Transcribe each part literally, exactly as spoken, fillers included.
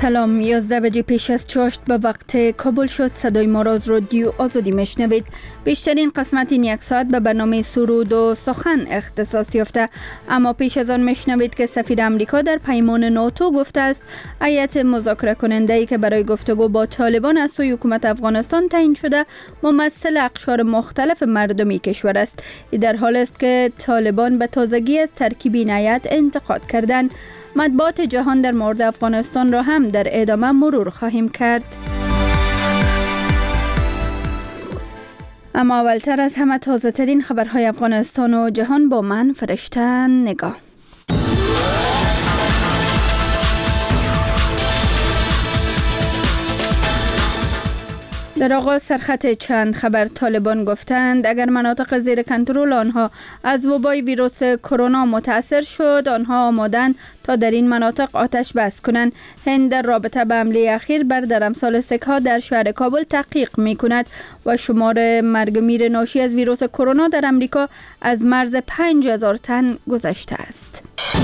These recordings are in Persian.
سلام، یازده بجه پیش از چاشت به وقت کابل شد. صدای ما را از رادیو آزادی میشنوید. بیشترین قسمت این یک ساعت به برنامه سرود و سخن اختصاص یافته، اما پیش از آن میشنوید که سفیر امریکا در پیمان ناتو گفته است هیئت مذاکره کننده ای که برای گفتگو با طالبان از سوی حکومت افغانستان تعیین شده ممثل اقشار مختلف مردمی کشور است. در حال است که طالبان به تازگی از ترکیب این هیئت انتقاد کردند. مطبوعات جهان در مورد افغانستان را هم در ادامه مرور خواهیم کرد. اما اولتر از همه تازه ترین خبرهای افغانستان و جهان با من فرشته نگاه. در آغاز سرخط چند خبر طالبان گفتند اگر مناطق زیر کنترل آنها از وبای ویروس کرونا متاثر شد، آنها آمادند تا در این مناطق آتش بس کنند. هند در رابطه به حمله اخیر بر درمسال سک‌ها در شهر کابل تحقیق می کند و شمار مرگ و میر ناشی از ویروس کرونا در امریکا از مرز پنج هزار تن گذشته است.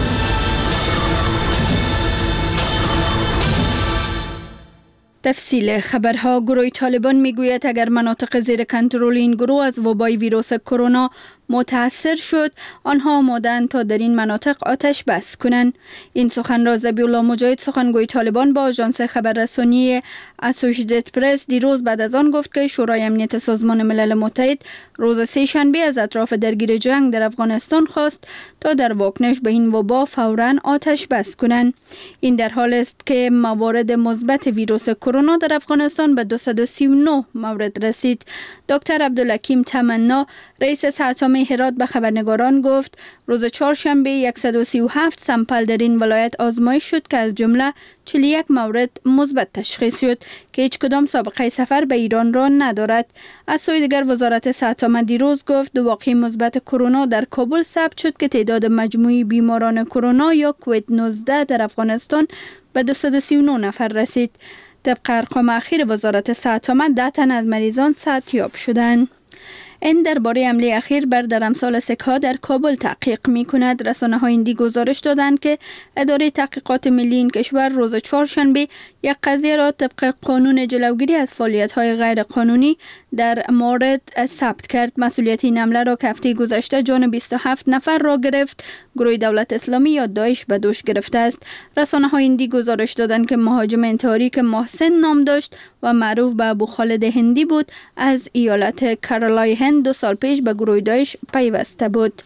تفصیل خبرها. گروه طالبان میگوید اگر مناطق زیر کنترل این گروه از وبای ویروس کرونا متاثر شد، آنها آمادند تا در این مناطق آتش بس کنند. این سخن را ذبیح الله مجاهد، سخنگوی طالبان، با آژانس خبررسانی اسوشییتد پرس دیروز بعد از آن گفت که شورای امنیت سازمان ملل متحد روز سه شنبه از اطراف درگیر جنگ در افغانستان خواست تا در واکنش به این وبا فوراً آتش بس کنند. این در حال است که موارد مثبت ویروس کرونا در افغانستان به دویست و سی و نه مورد رسید. دکتر عبدالحکیم تمنا، رئیس ساتامه هرات، به خبرنگاران گفت روز چهارشنبه صد و سی و هفت سمپل در این ولایت آزمایش شد که از جمله چهل و یک مورد مثبت تشخیص شد که هیچ کدام سابقه سفر به ایران را ندارد. از سوی دیگر وزارت ساتامه دیروز گفت دو واقعه مثبت کرونا در کابل ثبت شد که تعداد مجموعی بیماران کرونا یا کووید نوزده در افغانستان به دویست و سی و نه نفر رسید. طبق ارقام اخیر وزارت ساتامه ده تن از مریضان صحتیاب شدند. این درباره حمله اخیر بر درمسال سک‌ها در کابل تحقیق می کند. رسانه‌های هندی گزارش دادند که اداره تحقیقات ملی این کشور روز چهارشنبه یک قضیه را طبق قانون جلوگیری از فعالیت‌های غیر قانونی در مورد ثبت کرد. مسئولیت این حمله را که هفته گذشته جان بیست و هفت نفر را گرفت، گروه دولت اسلامی یا داعش به دوش گرفته است. رسانه‌های هندی گزارش دادند که مهاجم انتحاری که محسن نام داشت و معروف به ابو خالد هندی بود، از ایالت کارولای هند دو سال پیش به گروه داعش پیوسته بود.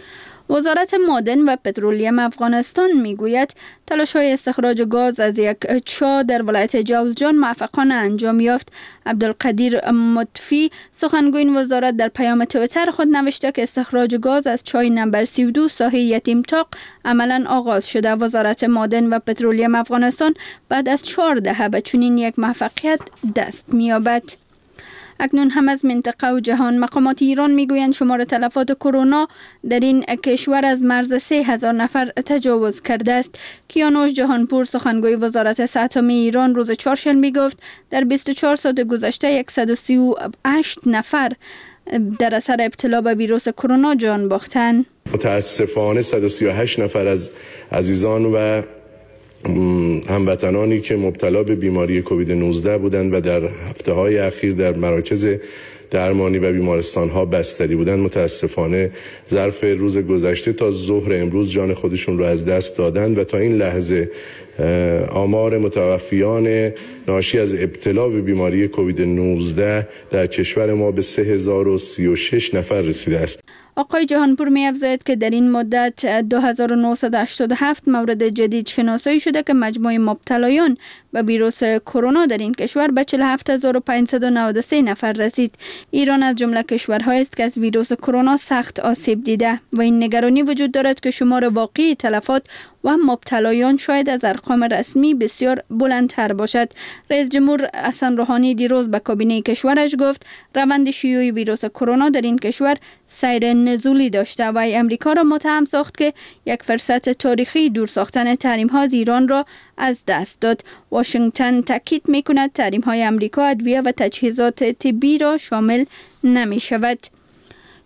وزارت معدن و پترولیم افغانستان میگوید تلاش‌های استخراج گاز از یک چاه در ولایت جوزجان موفقانه انجام یافت. عبدالقدیر مطفی، سخنگوی این وزارت، در پیام توییتر خود نوشته که استخراج گاز از چاه نمبر سی و دو ساحه یتیم طاق عملاً آغاز شده. وزارت معدن و پترولیم افغانستان بعد از چهار دهه به چنین یک موفقیت دست می‌یابد. اکنون هم از منطقه و جهان. مقامات ایران میگویند شمار تلفات کرونا در این کشور از مرز سه هزار نفر تجاوز کرده است. کیانوش جهانپور، سخنگوی وزارت ساتامه ایران، روز چهارشنبه گفت در بیست و چهار ساعت گذشته صد و سی و هشت نفر در اثر ابتلا به ویروس کرونا جان باختند. متاسفانه صد و سی و هشت نفر از عزیزان و هموطنانی که مبتلا به بیماری کووید نوزده بودند و در هفته‌های اخیر در مراکز درمانی و بیمارستان‌ها بستری بودند، متاسفانه ظرف روز گذشته تا ظهر امروز جان خودشون رو از دست دادند و تا این لحظه آمار متوفیان ناشی از ابتلا به بیماری کووید نوزده در کشور ما به سه هزار و سی و شش نفر رسیده است. آقای جهانپور می افزاید که در این مدت دو هزار و نهصد و هشتاد و هفت مورد جدید شناسایی شده که مجموع مبتلایان به ویروس کرونا در این کشور به چهل و هفت هزار و پانصد و نود و سه نفر رسید. ایران از جمله کشورهایی است که از ویروس کرونا سخت آسیب دیده و این نگرانی وجود دارد که شمار واقعی تلفات و مبتلایان شاید از ارقام رسمی بسیار بلندتر باشد. رئیس جمهور حسن روحانی دیروز به کابینه کشورش گفت روند شیوع ویروس کرونا در این کشور سیر نزولی داشته و امریکا را متهم ساخت که یک فرصت تاریخی دور ساختن تحریم ها از ایران را از دست داد. واشنگتن تاکید می کند تحریم های امریکا ادویه و تجهیزات طبی را شامل نمی شود.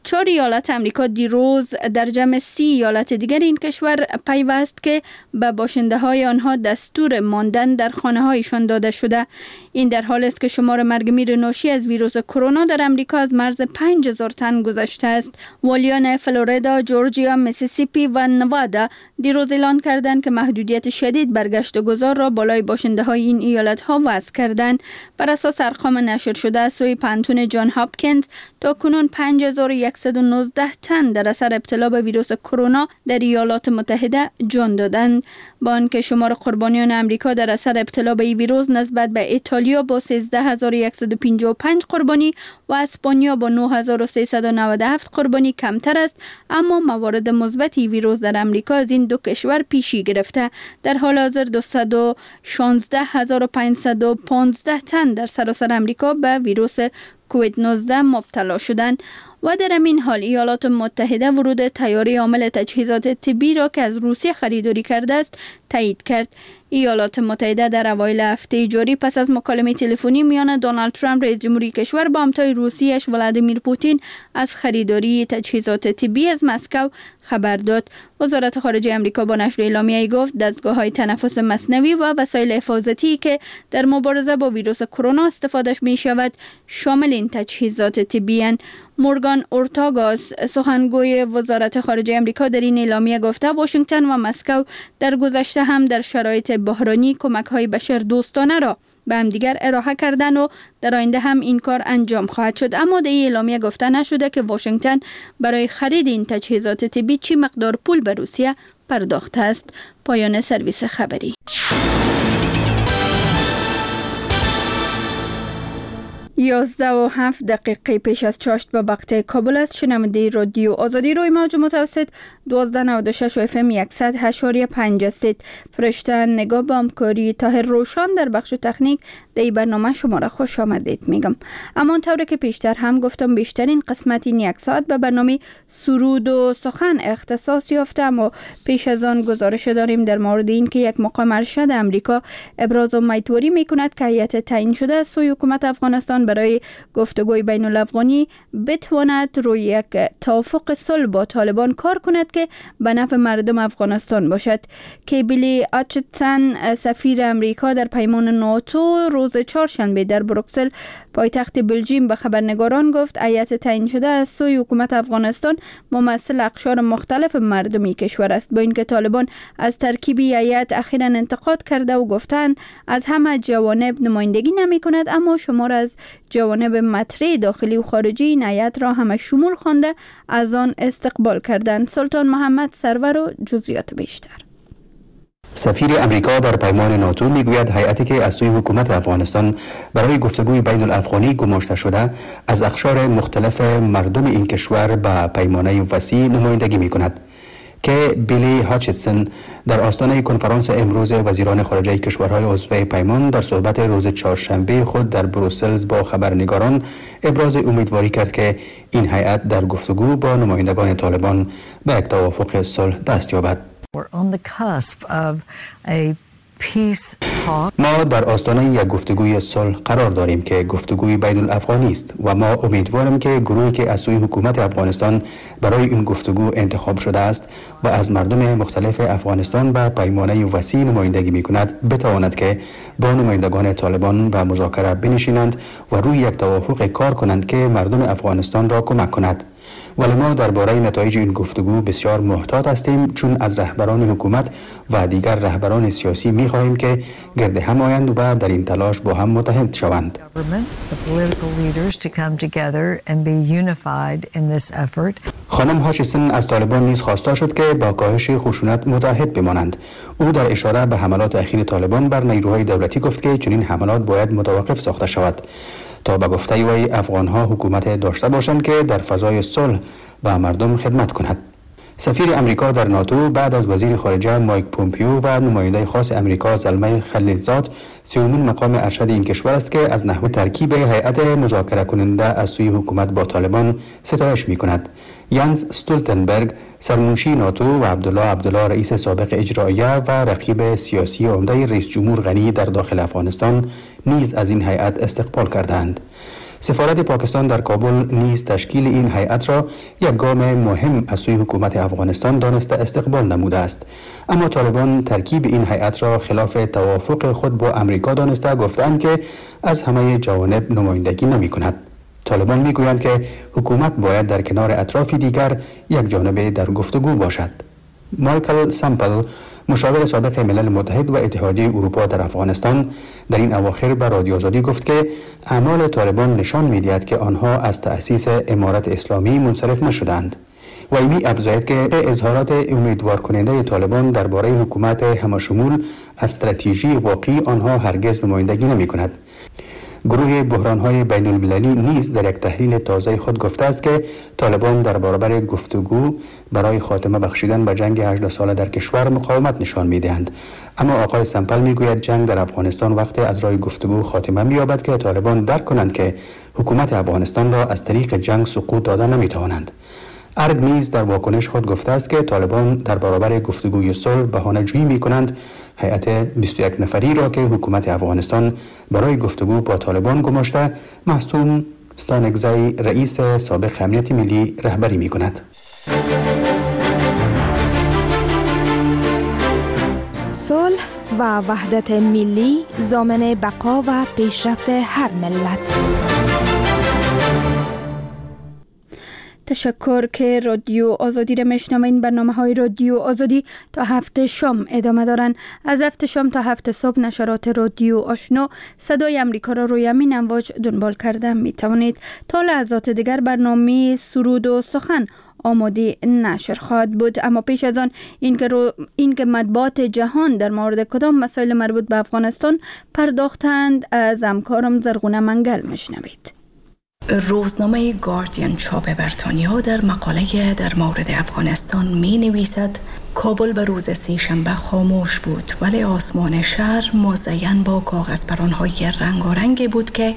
چهار ایالت امریکا دیروز در جمع سی ایالت دیگر این کشور پیوست که به باشنده های آنها دستور ماندن در خانه هایشان داده شده. این در حال است که شمار مرگ میر ناشی از ویروس کرونا در امریکا از مرز پنج هزار تن گذشته است. والیان فلوریدا، جورجیا، میسیسیپی و نوادا دیروز اعلان کردند که محدودیت شدید بر گشت و گذار را بالای باشنده های این ایالت ها وضع کردند. بر اساس ارقام نشر شده از سوی پانتون جان هاپکینز تا کنون پنج هزار و صد و نوزده تن در اثر ابتلا به ویروس کرونا در ایالات متحده جان دادند. با آنکه شمار قربانیان امریکا در اثر ابتلا به این ویروس نسبت به ایتالیا با سیزده هزار و صد و پنجاه و پنج قربانی و اسپانیا با نه هزار و سیصد و نود و هفت قربانی کمتر است، اما موارد مثبت ویروس در امریکا از این دو کشور پیشی گرفته. در حال حاضر دویست و شانزده هزار و پانصد و پانزده تن در سراسر امریکا به ویروس کووید نوزده مبتلا شدند. و در همین حال ایالات متحده ورود طیاره حامل تجهیزات طبی را که از روسیه خریداری کرده است تایید کرد. ایالات متحده در اوایل هفته جاری پس از مکالمه تلفنی میان دونالد ترامپ رئیس جمهوری کشور با همتای روسیه‌اش ولادیمیر پوتین از خریداری تجهیزات طبی از مسکو خبر داد. وزارت خارجه آمریکا با نشر اعلامیه‌ای گفت دستگاه‌های تنفس مصنوعی و وسایل حفاظتی که در مبارزه با ویروس کرونا استفادهش می شود شامل این تجهیزات طبی اند. مورگان اورتاگاس سخنگوی وزارت خارجه آمریکا در این اعلامیه گفته واشنگتن و مسکو در گذشته هم در شرایط بحرانی کمک‌های بشردوستانه را به هم دیگر ارائه کردن و در آینده هم این کار انجام خواهد شد. اما در این اعلامیه گفته نشده که واشنگتن برای خرید این تجهیزات طبی چی مقدار پول به روسیه پرداخته است. پایان سرویس خبری. یازده و هفت دقیقه پیش از چاشت به وقت کابل است. شنونده رادیو آزادی روی موج متوسط دوازده نود و شش و اف ام صد و هشت و پنج است. فرشته نگاه به همکاری طاهر روشان در بخش تکنیک در این برنامه شما را خوش آمدید میگم. اما طوری که پیشتر هم گفتم بیشترین قسمت این یک ساعت به برنامه سرود و سخن اختصاص یافته، اما پیش از آن گزارش داریم در مورد این که یک مقام ارشد امریکا ابراز امیدواری میکند که هیئت تعیین شده از سوی حکومت افغانستان برای گفتگوی بین الافغانی بتواند روی یک توافق صلح با طالبان کار کند که به نفع مردم افغانستان باشد. کیبلی آچتسن سفیر امریکا در پیمان ناتو روز چهارشنبه در بروکسل پایتخت بلژیم به خبرنگاران گفت هیئت تعیین شده از سوی حکومت افغانستان ممثل اقشار مختلف مردمی کشور است. با اینکه طالبان از ترکیب هیئت اخیراً انتقاد کرده و گفتند از همه جوانب نمایندگی نمی کند، اما شمار از جوانب مطرح داخلی و خارجی این هیئت را همه شمول خوانده از آن استقبال کردند. سلطان محمد سرور و جزئیات بیشتر. سفیر امریکا در پیمان ناتو میگوید هیئتی که از سوی حکومت افغانستان برای گفتگوی بین الافغانی گماشته شده از اقشار مختلف مردم این کشور به پیمانه وسیع نمایندگی میکند. که بیلی هاچتسن در آستانه کنفرانس امروز وزیران خارجه کشورهای عضو پیمان در صحبت روز چهارشنبه خود در بروسل با خبرنگاران ابراز امیدواری کرد که این هیئت در گفتگو با نمایندگان طالبان به یک توافق صلح دست یابد. ما در آستانه یک گفتگوی صلح قرار داریم که گفتگوی بین الافغانی است و ما امیدوارم که گروهی که از سوی حکومت افغانستان برای این گفتگو انتخاب شده است و از مردم مختلف افغانستان به پیمانه وسیع نمایندگی می‌کند بتواند که با نمایندگان طالبان و مذاکره بنشینند و روی یک توافق کار کنند که مردم افغانستان را کمک کند. ولی ما درباره نتایج این گفتگو بسیار محتاط هستیم، چون از رهبران حکومت و دیگر رهبران سیاسی می خواهیم که گرد هم آیند و در این تلاش با هم متحد شوند. خانم هاشیسن از طالبان نیز خواسته شد که با کاهش خشونت متحد بمانند. او در اشاره به حملات اخیر طالبان بر نیروهای دولتی گفت که چنین حملات باید متوقف ساخته شود تا به گفته وی افغان‌ها حکومت داشته باشند که در فضای صلح به مردم خدمت کند. سفیر امریکا در ناتو بعد از وزیر خارجه مایک پومپیو و نماینده خاص امریکا زلمه خلیلزاد سومین مقام ارشد این کشور است که از نحو ترکیب هیئت مذاکره کننده از سوی حکومت با طالبان ستایش می‌کند. یانز استولتنبرگ سرمنشی ناتو و عبدالله عبدالله رئیس سابق اجراییه و رقیب سیاسی عمده رئیس جمهور غنی در داخل افغانستان نیز از این هیئت استقبال کردند. سفارت پاکستان در کابل نیز تشکیل این هیئت را یک گام مهم از سوی حکومت افغانستان دانسته استقبال نموده است. اما طالبان ترکیب این هیئت را خلاف توافق خود با امریکا دانسته گفتند که از همه جوانب نمایندگی نمی کند. طالبان می گویند که حکومت باید در کنار اطراف دیگر یک جانبه در گفتگو باشد. مایکل سامپل، مشاور سابق ملل متحد و اتحادیه اروپا در افغانستان، در این اواخر به رادیو آزادی گفت که اعمال طالبان نشان می‌دهد که آنها از تأسیس امارت اسلامی منصرف نشدند. و می افزاید که اظهارات امیدوار کننده طالبان درباره حکومت همشمول استراتژی واقعی آنها هرگز نمایندگی نمی کند. گروه بحران‌های بین المللی نیز در یک تحلیل تازه خود گفته است که طالبان در برابر گفتگو برای خاتمه بخشیدن به جنگ هجده ساله در کشور مقاومت نشان می‌دهند. اما آقای سامپل می‌گوید جنگ در افغانستان وقتی از راه گفتگو خاتمه می‌یابد که طالبان درک کنند که حکومت افغانستان را از طریق جنگ سقوط دادن نمی‌توانند. ارگ نیز در واکنش خود گفته است که طالبان در برابر گفتگوی صلح بهانه‌جویی می‌کنند. هیئت بیست و یک نفری را که حکومت افغانستان برای گفتگو با طالبان گماشته، معصوم ستانکزی رئیس سابق امنیت ملی رهبری می‌کند. صلح و وحدت ملی ضامن بقا و پیشرفت هر ملت. تشکر که رادیو آزادی را میشنوین. برنامه های رادیو آزادی تا هفت شام ادامه دارن. از هفت شام تا هفت صبح نشرات رادیو آشنا صدای امریکا را روی همین امواج دنبال کرده می توانید. تا لحظات دیگر برنامه سرود و سخن آماده نشر خواهد بود. اما پیش از آن اینکه رو اینکه مطبوعات جهان در مورد کدام مسائل مربوط به افغانستان پرداختند، از همکارم زرغونه منگل میشنوید. روزنامه گاردین چاپ بریتانیا در مقاله در مورد افغانستان می نویسد کابل به روز سه‌شنبه خاموش بود، ولی آسمان شهر مزین با کاغذ پران‌های رنگارنگی بود که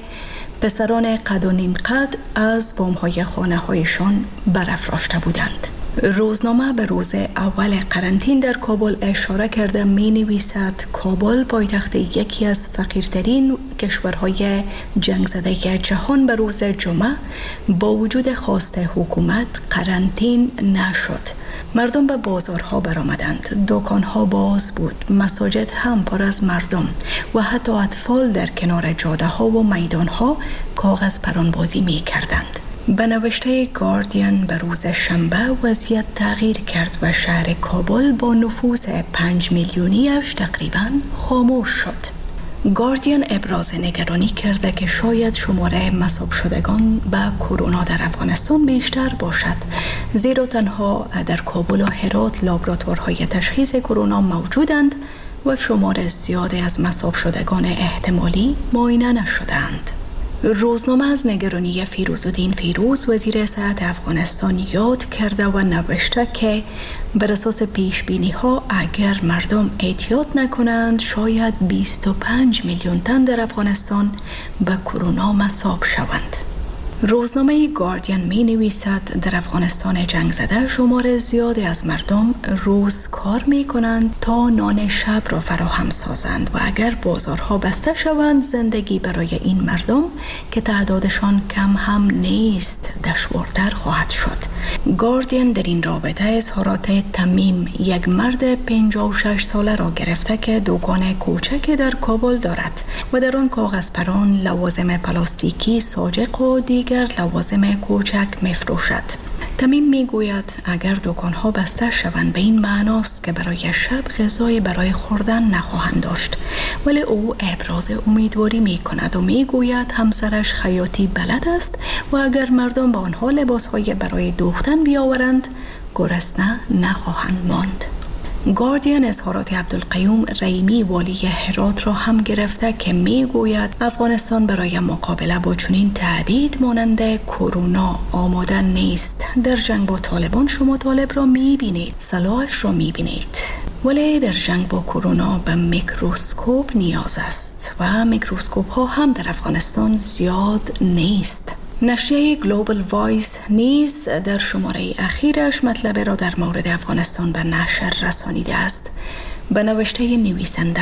پسران قد و نیم قد از بام‌های خانه‌هایشان برافراشته بودند. روزنامه به روز اول قرنطین در کابل اشاره کرده می نویسد کابل پایتخت یکی از فقیرترین کشورهای جنگ زده جهان به روز جمعه با وجود خواست حکومت قرنطین نشد. مردم به بازارها برآمدند، دکانها باز بود، مساجد هم پر از مردم و حتی اطفال در کنار جاده ها و میدان ها کاغذ پرانبازی می کردند. به نوشته گاردین به روز شنبه وضعیت تغییر کرد و شهر کابل با نفوذ پنج میلیونیش تقریباً خاموش شد. گاردین ابراز نگرانی کرده که شاید شماره مصاب شدگان به کرونا در افغانستان بیشتر باشد، زیرا تنها در کابل و هرات لابراتوارهای تشخیص کرونا موجودند و شماره زیادی از مصاب شدگان احتمالی معاینه نشدند. روزنامه از نگرانی فیروزالدین فیروز وزیر صحت افغانستان یاد کرده و نوشته که بر اساس پیش بینی ها اگر مردم احتیاط نکنند شاید بیست و پنج میلیون تن در افغانستان به کرونا مصاب شوند. روزنامه گاردین می نویسد در افغانستان جنگ زده شمار زیادی از مردم روز کار می کنند تا نان شب را فراهم سازند و اگر بازارها بسته شوند زندگی برای این مردم که تعدادشان کم هم نیست دشوارتر خواهد شد. گاردین در این رابطه اظهارات تمیم، یک مرد پنجاه و شش ساله را گرفته که دکان کوچک در کابل دارد و در آن کاغذ پران، لوازم پلاستیکی ساجق و دیگر لوازم کوچک می‌فروشد. تمیم میگوید اگر دکان‌ها بسته شوند به این معناست که برای شب غذای برای خوردن نخواهند داشت، ولی او ابراز امیدواری می‌کند و میگوید همسرش خیاطی بلد است و اگر مردم با آنها لباس‌های برای دوختن بیاورند گرسنه نخواهند ماند. گاردین اظهارات عبدالقیوم رحیمی والی هرات را هم گرفته که می گوید افغانستان برای مقابله با چنین تهدید مانند کرونا آماده نیست. در جنگ با طالبان شما طالب را می بینید، سلاحش را می بینید، ولی در جنگ با کرونا به میکروسکوپ نیاز است و میکروسکوپ ها هم در افغانستان زیاد نیست. نشریه گلوبال وایس نیز در شماره اخیرش مطلب را در مورد افغانستان به نشر رسانیده است. به نوشته نویسنده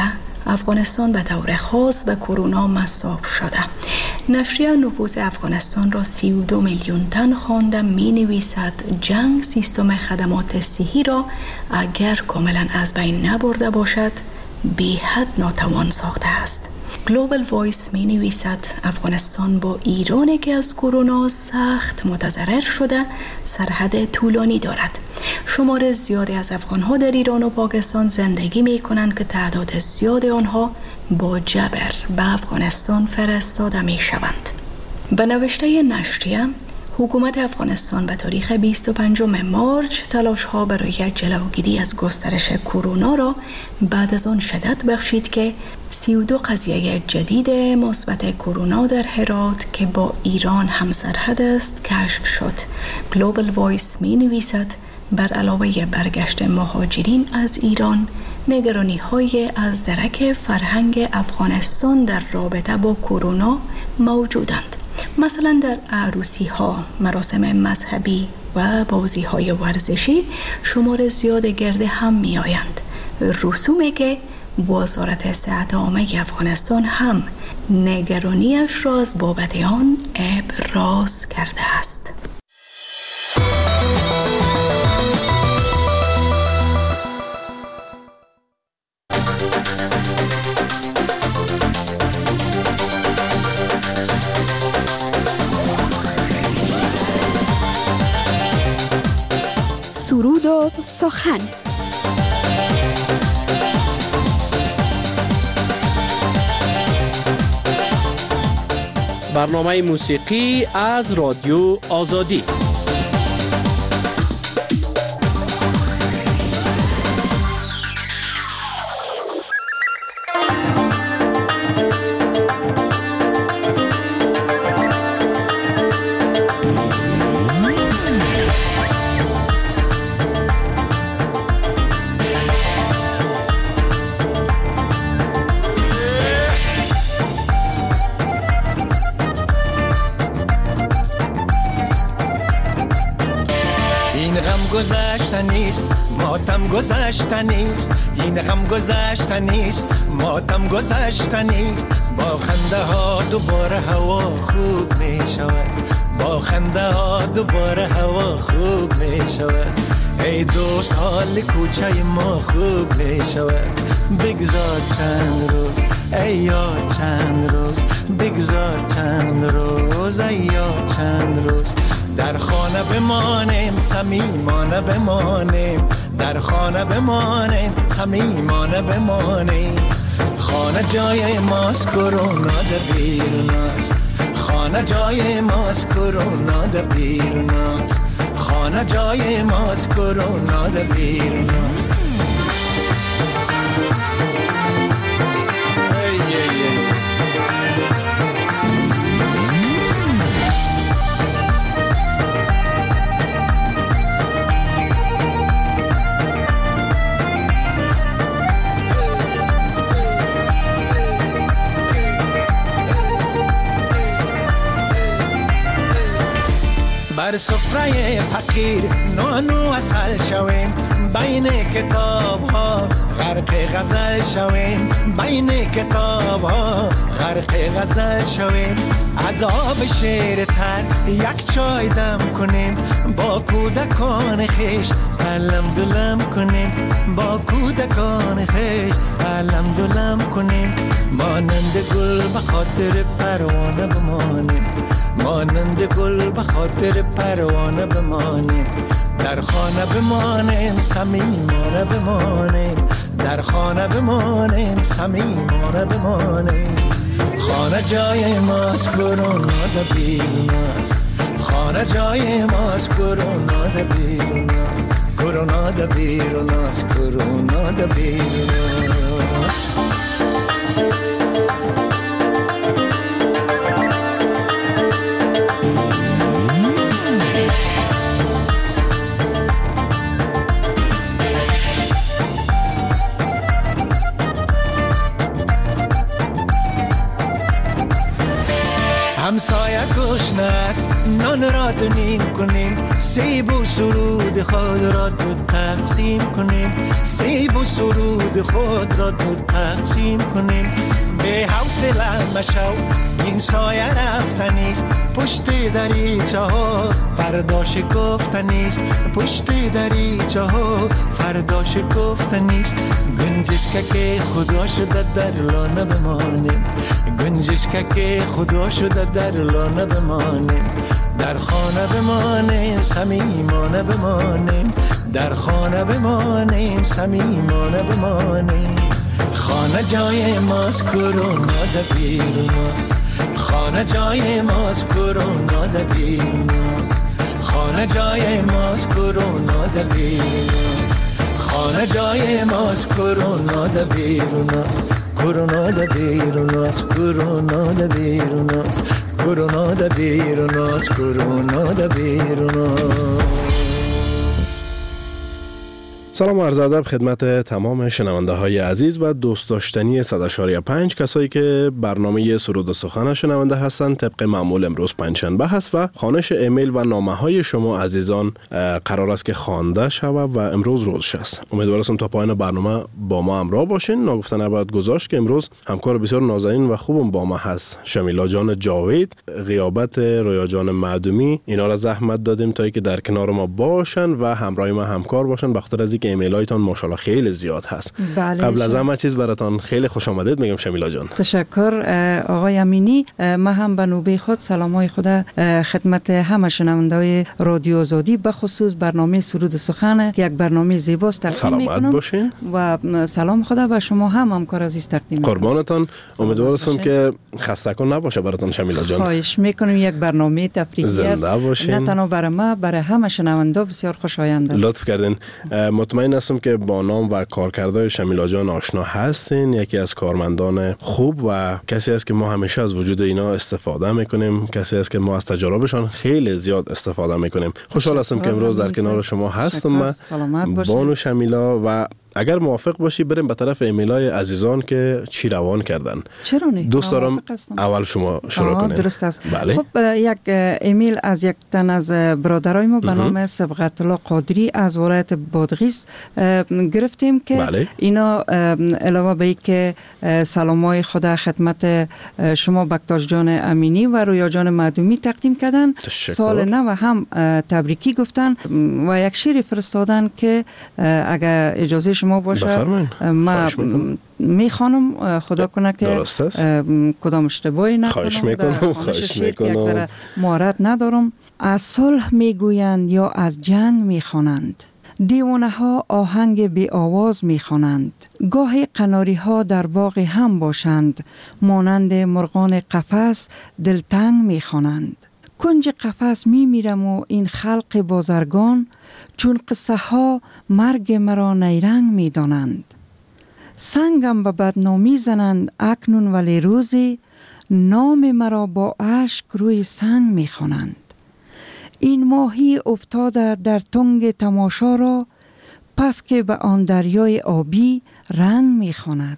افغانستان به طور خاص به کرونا مصاب شده. نشریه نفوذ افغانستان را سی و دو میلیون تن خوانده می نویسد جنگ سیستم خدمات صحی را اگر کاملا از بین نبرده باشد بی حد ناتوان ساخته است. گلوبال وایس می نویسد افغانستان با ایرانی که از کرونا سخت متضرر شده سرحد طولانی دارد. شمار زیادی از افغانها در ایران و پاکستان زندگی می کنند که تعداد زیاد آنها با جبر به افغانستان فرستاده می شوند. به نوشته نشریه، حکومت افغانستان به تاریخ بیست و پنجم مارچ تلاش‌ها برای جلوگیری از گسترش کرونا را بعد از آن شدت بخشید که سی و دو قضیه جدید مثبت کرونا در هرات که با ایران همسرحد است کشف شد. گلوبال وایس می نویسد بر علاوه برگشت مهاجرین از ایران، نگرانی‌های از درک فرهنگ افغانستان در رابطه با کرونا موجودند. مثلا در عروسی ها، مراسم مذهبی و بازی های ورزشی شمار زیاد گرد هم می آیند. رسومی که وزارت صحت عامه افغانستان هم نگرانیش را از بابت آن ابراز کرده است. سرود و سخن. برنامه موسیقی از رادیو آزادی. نیست ماتم گذشته نیست، این غم گذشته نیست ماتم گذشته نیست. با خنده ها دوباره هوا خوب می شود، با خنده ها دوباره هوا خوب می شود. ای دوست حال کوچه ما خوب می شود. بگذار چند روز ای یار چند روز، بگذار چند روز ای یار چند روز. در خانه بمانیم صمیمانه بمانیم، در خانه بمانیم صمیمانه بمانیم. خانه جای ماست کرونا در بیرون است، خانه جای ماست کرونا در بیرون است، خانه جای ماست کرونا در بیرون است. بر سفره فقیر نانو اصل شویم، بین کتاب ها غرق غزل شویم، بین کتاب ها غرق غزل شویم. از آب شیر تر یک چای دم کنیم، با کودکان خیش علم دلم کنیم، با کودکان خیش علم دلم کنیم. مانند گل به خاطر پروانه بمانیم، مانند گل به خاطر پروانه بمانیم. در خانه بمانیم صمیمانه بمانیم، در خانه بمانیم صمیمانه بمانیم. خانه جای ماست کرونا در بیرون است، خانه جای ماست کرونا در بیرون است، کرونا در بیرون است، کرونا در بیرون است. همسایه گشنه است نان را نیم کنیم، سیب و سرود خود را دو تقسیم کنیم، سیب و سرود خود را دو تقسیم کنیم. به حوصله مشو این سایه رفتنیست، پشت دریچه ها فردا شکفتنیست، پشت دریچه ها فردا شکفتنیست. گنجشک که خدا شده در لانه بمانیم، گنجشک که خدا شده در لانه بمانیم، در خانه بمانیم صمیمانه بمانیم، در خانه بمانیم صمیمانه بمانیم. خانه جای ماست، کرونا در بیروناست، خانه جای ماست، کرونا در بیروناست، خانه جای ماست، کرونا در بیروناست، خانه جای ماست، کرونا در بیروناست، کرونا در بیروناست، کرونا در بیروناست، کرونا در بیروناست، کرونا در بیروناست. سلام و عرض ادب خدمت تمام شنونده های عزیز و دوست داشتنی صد و شش پنج کسایی که برنامه سرود و سخن شنونده هستند. طبق معمول امروز پنجشنبه هست و خوانش ایمیل و نامه های شما عزیزان قرار است که خوانده شود و امروز روزش است. امیدوارم تا پایان برنامه با ما همراه باشین. ناگفته نباید گذاشت که امروز همکار بسیار نازنین و خوبم با ما هست، شمیلا جان جاوید، غیابت رویا جان معدومی. اینا را زحمت دادیم تا اینکه در کنار ما باشن و همراه ما همکار باشن، بخاطر از که ایمیل هایتان ماشاءالله خیلی زیاد هست. بله، قبل از همه چیز براتون خیلی خوش آمدید میگم شمیلا جان. تشکر آقای امینی. ما هم به نوبه خود سلامای خود خدمت همه شنونده‌های رادیو آزادی به خصوص برنامه سرود سخن که یک برنامه زیباست تقدیم میکنم. باشین و سلام خدا به شما هم همکار عزیز تقدیم میکنم. قربانتان. امیدوارم که خستگان نباشه براتون شمیلا جان. خواهش میکنم. یک برنامه تفریحی است، نه تنها برای ما، برای همه شنوندا بسیار خوشایند است. لطف کردین. مطمئن هستم که با نام و کارکردهای شمیلا جان آشنا هستین. یکی از کارمندان خوب و کسی است که ما همیشه از وجود اینا استفاده میکنیم، کسی است که ما از تجاربشان خیلی زیاد استفاده میکنیم. خوشحال هستم که امروز در کنار شما هستم. بانو شمیلا و اگر موافق باشی بریم به طرف ایمیلای عزیزان که چی روان کردن. چرا نه؟ دوست دارم اول شما شروع کنید. درست است. بله. خب یک ایمیل از یک تن از برادرای ما به نام صبغت الله قادری از ولایت بادغیس گرفتیم که بله. اینا علاوه به اینکه سلامای خدا خدمت شما بکتاش جان امینی و رویا جان معدومی تقدیم کردن، سال نو هم تبریکی گفتن و یک شعر فرستادن که اگر اجازه شما باشه ما میخوانم، خدا کنه که کدام اشتباهی نکنم. خواهش میکنم. خواهش میکنم. مهارت ندارم. از صلح میگویند یا از جنگ میخوانند، دیوانه ها آهنگ بی آواز میخوانند، گاهی قناری ها در باغ هم باشند، مانند مرغان قفس دلتنگ میخوانند. کنج قفس میمیرم و این خلق بازرگان، چون قصه ها مرگ مرا نیرنگ میدانند. سنگم به بدنامی زنند اکنون، ولی روزی نام مرا با اشک روی سنگ میخوانند. این ماهی افتاده در تنگ تماشا را، پس که به آن دریای آبی رنگ میخواند.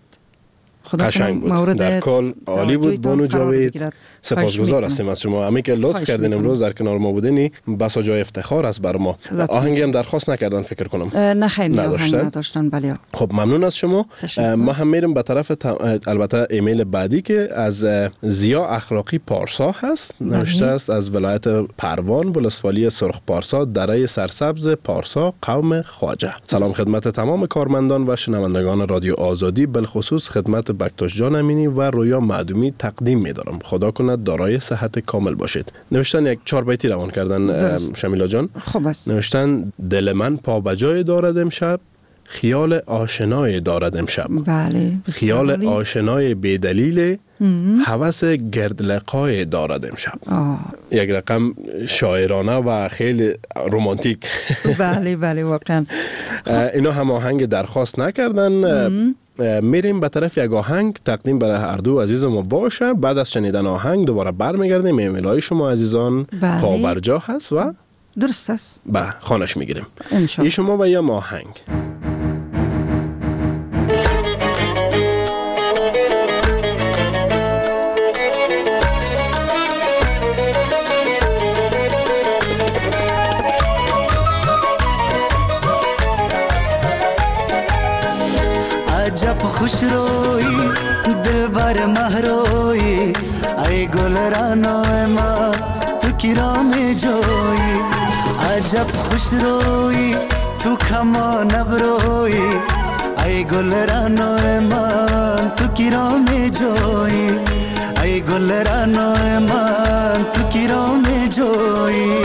قشنگ بود. در کل عالی بود بانو جاوید. سپاسگزار هستیم از شما. همین که لطف کردین امروز در کنار ما بودین بسا جای افتخار است بر ما. آهنگی هم درخواست نکردن فکر کنم. نه خیلی آهنگ نداشتن. بله. خب ممنون از شما. ما هم میریم به طرف البته ایمیل بعدی که از زیا اخلاقی پارسا هست. نوشته است از ولایت پروان، ولسوالی سرخ پارسا، دره سرسبز پارسا، قوم خواجه. سلام خدمت تمام کارمندان و شنوندگان رادیو آزادی، بالخصوص خدمت بکتاش جان امینی و رویا معدومی تقدیم می‌دارم. خدا کنه دارای صحت کامل باشید. نوشتن یک چهار بیتی روان کردن شمیلا جان. خوب است. نوشتن دل من پا بجای دارد امشب، خیال آشنای دارد امشب. بله. خیال آشنای بی‌دلیل، هوس گرد لقای دارد امشب. یک رقم شاعرانه و خیلی رمانتیک. بله بله واقعا. اینا هم آهنگ درخواست نکردن. میریم به طرف یک آهنگ تقدیم برای هر دو عزیز ما باشه. بعد از شنیدن آهنگ دوباره برمیگردیم. ایمیل های شما عزیزان پا بر جا هست و درست است. به خانش میگیریم. ای شما و یا آهنگ. خوش روی دلبر مهروی ای گل رانای ما تو کرام جوی عجب خوش روی تو کما نبروی ای گل رانای من تو کرام جوی ای گل رانای من تو کرام جوی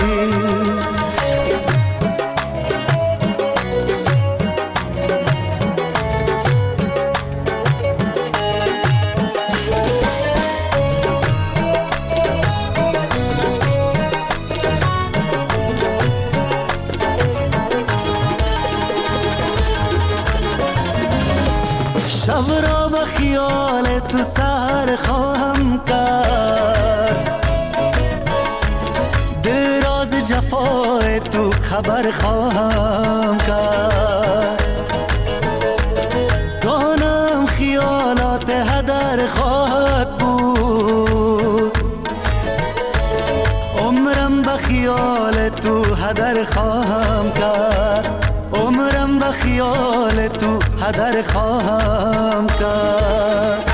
شب را به خیال تو سهر خواهم کرد دل راز جفای تو خبر خواهم کرد دانم خیالات هدر خواهد بود عمرم به خیال تو هدر خواهم کرد عمرم به خیال تو هدر خواهم کرد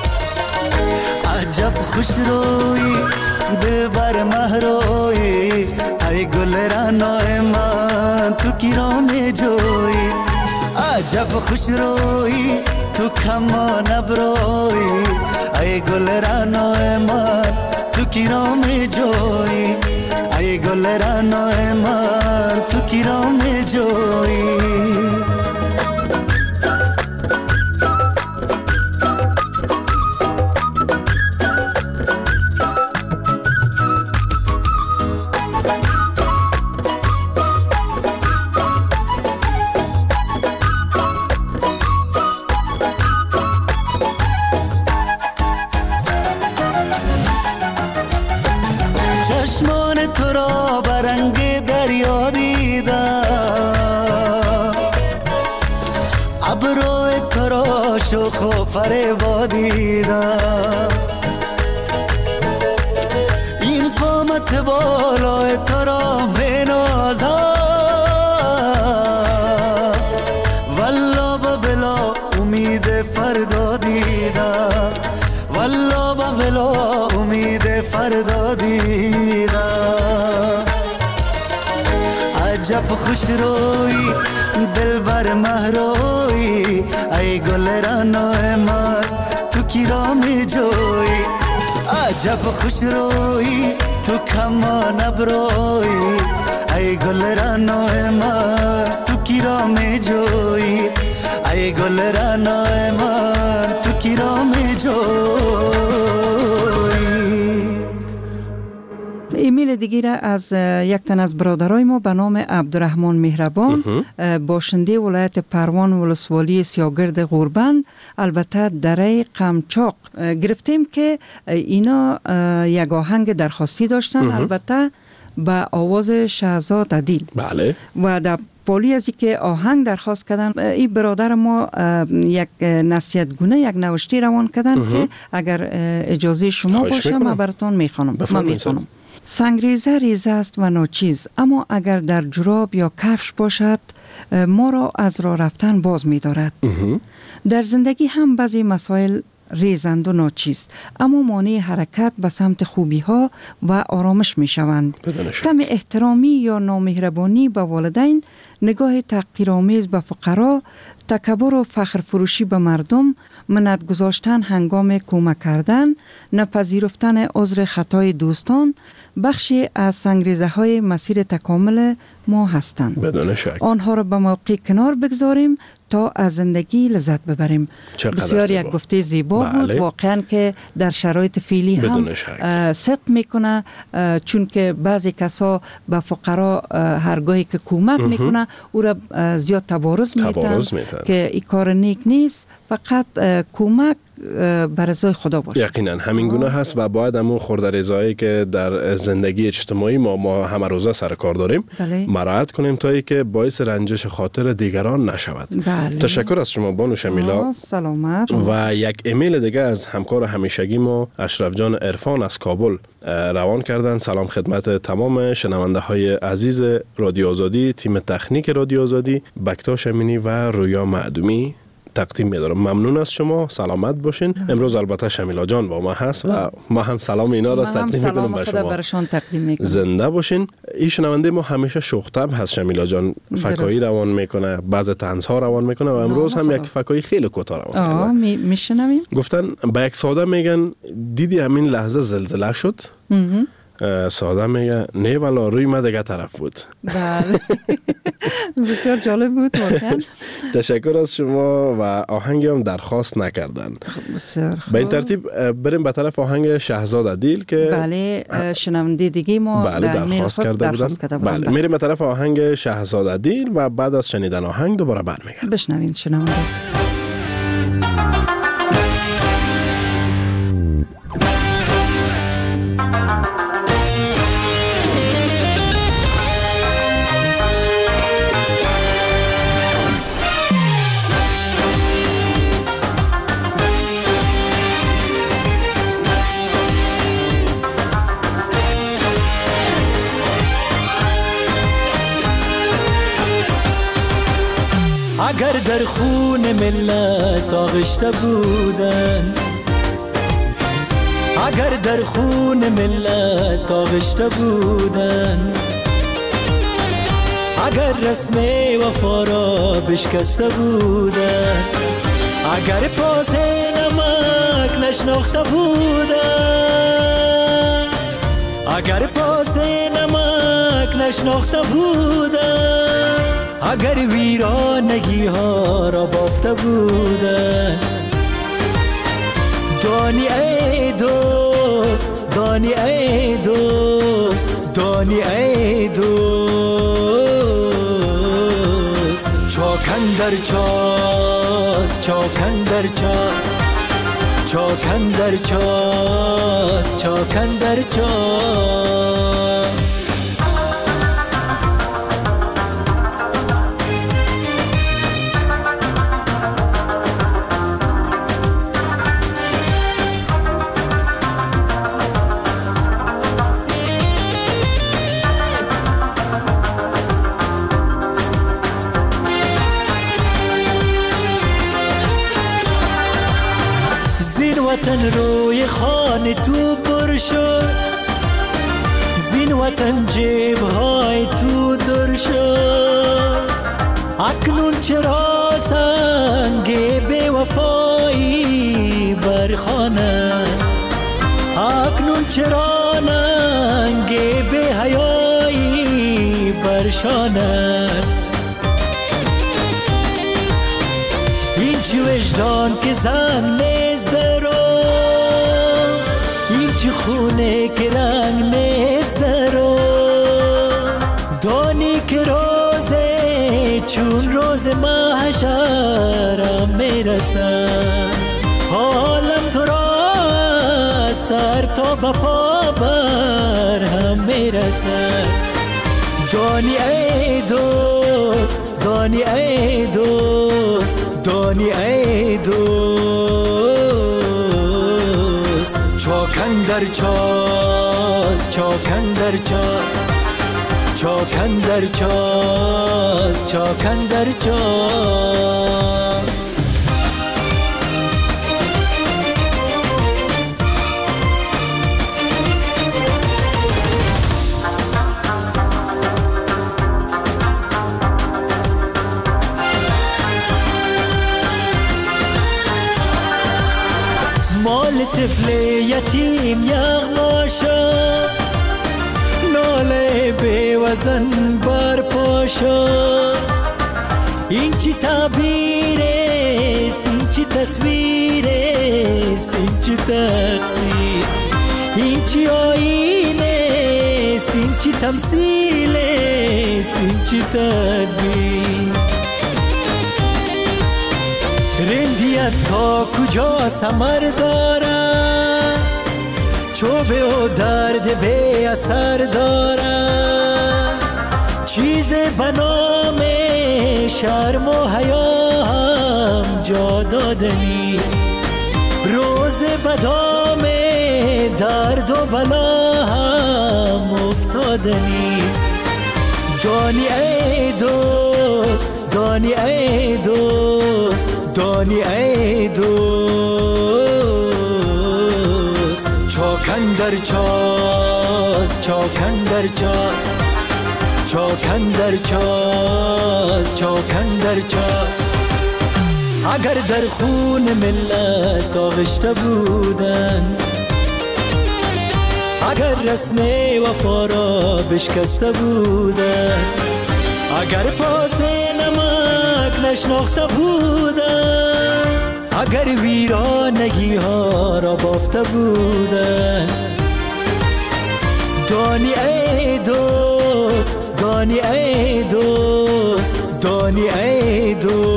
عجب خوش روی دلبر مهروی ای گل رانای من تو کرام جوی عجب خوش روی تو کما نبروی ای گل رانای من تو کرام جوی ای گل رانای من تو کرام جوی چشمان تو را برنگ دریا دیدم ابروی تو را شوخ و فریبا دیدم این قامت بالای تو را بنازم والله با بلا امید فردا دیدم والله با بلا امید فردا دیدم عجب خوش روی دلبر مهروی ای گل رانای من تو کرام جوی عجب خوش روی تو کما نبروی ای گل رانای من تو کرام جوی ای گل رانای من تو کرام جوی. ایمیل دیگه از یک تن از برادرای ما به نام عبدالرحمن مهربان باشنده ولایت پروان ولسوالی سیاگرد غوربند البته دره قمچاق گرفتیم که اینا یک آهنگ درخواستی داشتن البته به آواز شهزاد عدیل. بله. و در پالی ازی که آهنگ درخواست کردن این برادر ما یک نصیحت گونه یک نوشتی روان کردن که اگر اجازه شما باشه ما براتون میخوانم. ما میخوانم. سنگریزه ریزه است و ناچیز اما اگر در جراب یا کفش باشد ما را از راه رفتن باز می‌دارد. در زندگی هم بعضی مسائل ریزند و ناچیز اما مانع حرکت به سمت خوبی ها و آرامش می شوند. کم احترامی یا نامهربانی به والدین، نگاه تحقیرآمیز به فقرا، تکبر و فخر فروشی به مردم، منت گذاشتن هنگام کمک کردن، نپذیرفتن عذر خطای دوستان بخشی از سنگریزه های مسیر تکامل ما هستند. بدون شک. آنها را به موقع کنار بگذاریم تا از زندگی لذت ببریم. بسیار یک گفته زیبا بله. بود واقعا که در شرایط فعلی هم صدق میکنه، چون که بعضی کسا به فقرا هرگاهی که کمک میکنه او را زیاد تبارز میتن که این کار نیک نیست، فقط کمک بر رضای خدا باشه. یقینا همین گونه هست و باید همون خورده رضایی که در زندگی اجتماعی ما ما همه روزه سر کار داریم بله. مراعات کنیم تا اینکه باعث رنجش خاطر دیگران نشود. بله. تشکر از شما بانو شمیلا. سلامت. و یک ایمیل دیگه از همکار همیشگی ما اشرف جان عرفان از کابل روان کردن. سلام خدمت تمام شنونده های عزیز رادیو آزادی، تیم تکنیک رادیو آزادی، بکتا شمینی و رویا معدومی. تقدیم می‌دارم. ممنون از شما، سلامت باشین. امروز البته شمیلا جان با ما هست و ما هم سلام اینا را تقدیم می‌کنم به شما. برشان تقدیم می‌کنم. زنده باشین. این شنونده ما همیشه شوخ‌طبع هست. شمیلا جان فکایی روان میکنه، بعض طنزها روان میکنه و امروز هم یک فکایی خیلی کوتاه روان آه می میشنوین؟ گفتن به یک ساده میگن دیدی همین لحظه زلزله شد؟ ساده میگه نه والا روی ما دیگه طرف بود. بله بسیار جالب بود واقعا. تشکر از شما و آهنگی هم درخواست نکردن. بسیار به این ترتیب بریم به طرف آهنگ شهزاد عدیل که بله شنونده دیگه ما بله درخواست کرده بودن. بله میریم به طرف آهنگ شهزاد عدیل و بعد از شنیدن آهنگ دوباره برمیگردیم. بشنوین شنونده. اگر در خون ملت آغشته بودن، اگر در خون ملت آغشته بودن، اگر رسم وفا را بشکسته بودن، اگر پاس نمک نشناخته بودن، اگر پاس نمک نشناخته بودن، اگر ویرانگی ها را بافته بودن، دانی ای دوست، دانی ای دوست، دانی ای دوست، چاکن در چاست، چاکن در چاست، چاکن در چاست، چاکن در چاست. وطن روی خانه تو پر شد، زین وطن جیب های تو در شد، اکنون چرا سنگ بی وفایی برخانه، اکنون چرا ننگ بی حیایی برشانه، این چی وجدان که زنگ نیست رو، این چی خونه که رنگ نیست رو، دانی که روزه چون روز محشرم میرسن، حالم تو را سر تا به پا بر هم میرسن، دانی ای دوست، دانی ای دوست، دانی ای دوست، چاکن در چاست، چاکن در چاست، چاکن در چاست، چاکن در چاست. مال طفل یتیم یغما شد، ناله بی وزن بر پا شد، این چی تعبیر است، این چی تصویر است، این چی تقصیر، این چی آیین است، این چی تمثیل است، این چی تدبیر، رندیت تا کجا ثمر دارد، چوبه و درد بی اثر دارد، چیز به نام شرم و حیا هم جا داده نیست، روز به دام درد و بلا هم افتاده نیست، دانی ای دوست، دانی ای دوست، دانی دانی ای دوست چاکن در چاست چاکن در چاست چاکن در چاست چاکن در چاست اگر در خون ملت آغشته بودن اگر رسم وفا را بشکسته بودن اگر پاس نمک نشناخته بودن اگر ویرانگی ها را بافته بودن دانی ای دوست دانی ای دوست دانی ای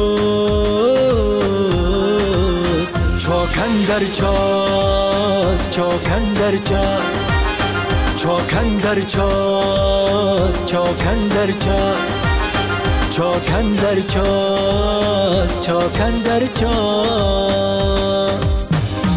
دوست چاکن در چاست چاکن در چاست چاکن در چاست چاکن در چاست چاکن در چاست چاکن در چاست.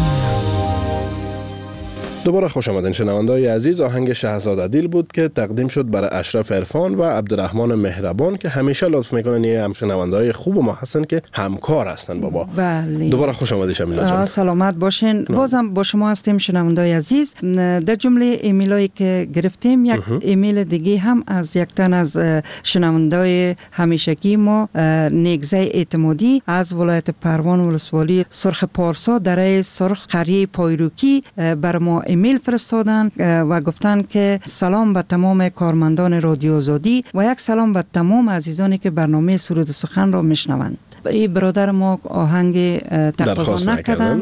دوباره خوش آمدین شنونده‌های عزیز. آهنگ شهزاد دیل بود که تقدیم شد برای اشرف عرفان و عبدالرحمن مهربان که همیشه لطف میکنن. یه هم شنونده‌های خوب ما هستن که همکار هستن بابا. بله. دوباره خوش آمدید شمیلا جان. سلامت باشین. بازم با شما هستیم شنونده‌های عزیز. در جمله ایمیلایی که گرفتیم یک ایمیل دیگه هم از یک تن از شنونده‌های همیشگی ما نیگزه اعتمادی از ولایت پروان ولسوالی سرخ پارسا در سرخ قریه پایروکی بر ما ایمیل فرستادن و گفتن که سلام به تمام کارمندان رادیو آزادی و یک سلام به تمام عزیزانی که برنامه سرود سخن را میشنوند. این برادر ما آهنگ تقاضا نکردن